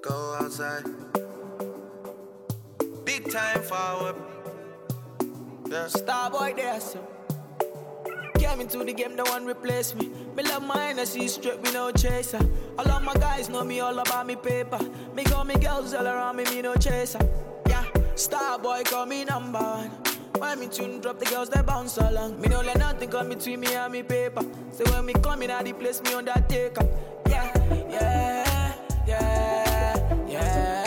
go outside. Big time forward. Yeah. Starboy there, so came into the game, the one replace me. Me love my energy, straight, me no chaser. All of my guys know me all about me paper. Me got me girls all around me, me no chaser. Yeah, Starboy call me number one. When me tune drop, the girls they bounce along. Me no let nothing come between me and me paper. So when me come in, I the place me undertaker. Yeah, yeah, yeah, yeah.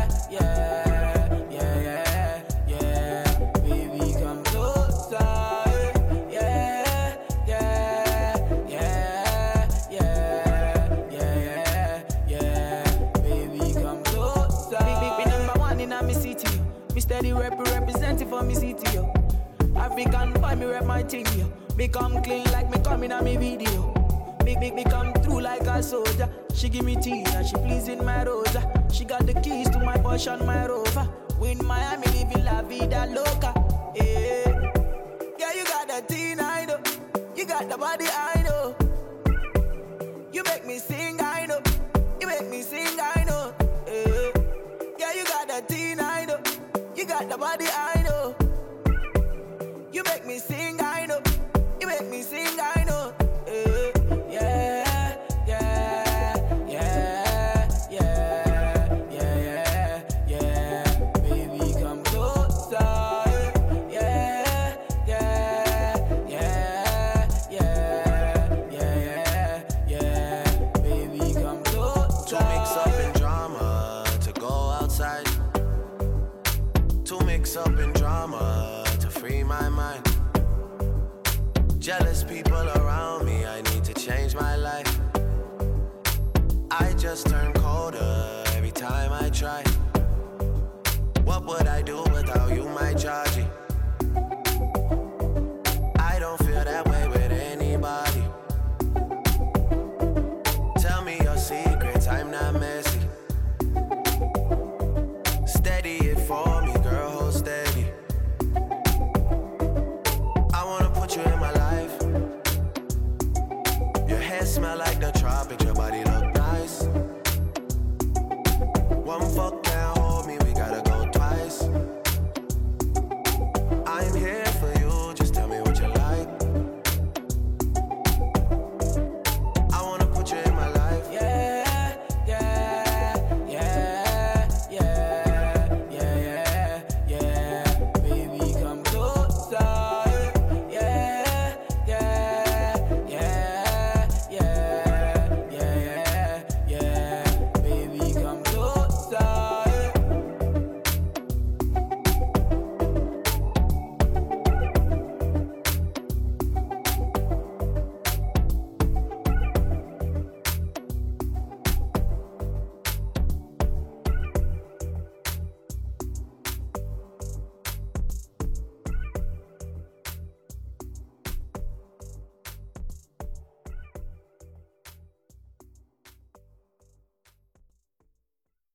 Steady representing for me city, yo. African boy, me rep my thing, yo. Me come clean like me coming on me video. Me come through like a soldier. She give me tea and she pleasing my rosa. She got the keys to my Porsche and my Rover. We in Miami living la vida loca. Yeah, yeah, you got the teen, I know. You got the body, I know. You make me sing, I know. You make me sing, I know. Yeah, you got the teen, I know. You got the body, I know. You make me sing, I know. You make me sing, I know. Yeah, yeah, yeah, yeah, yeah, yeah. Baby, come closer. Yeah, yeah, yeah, yeah, yeah, yeah. Baby, come closer. To mix up in drama, to go outside. To mix up in drama, to free my mind. Jealous people around me, I need to change my life. I just turn colder every time I try. What would I do without you, my Georgie? I don't feel that way with anybody. Tell me your secrets, I'm not messy. Steady it for me, girl, hold steady. I wanna put you in my life. Your hair smell like the tropics, your body look nice. One fuck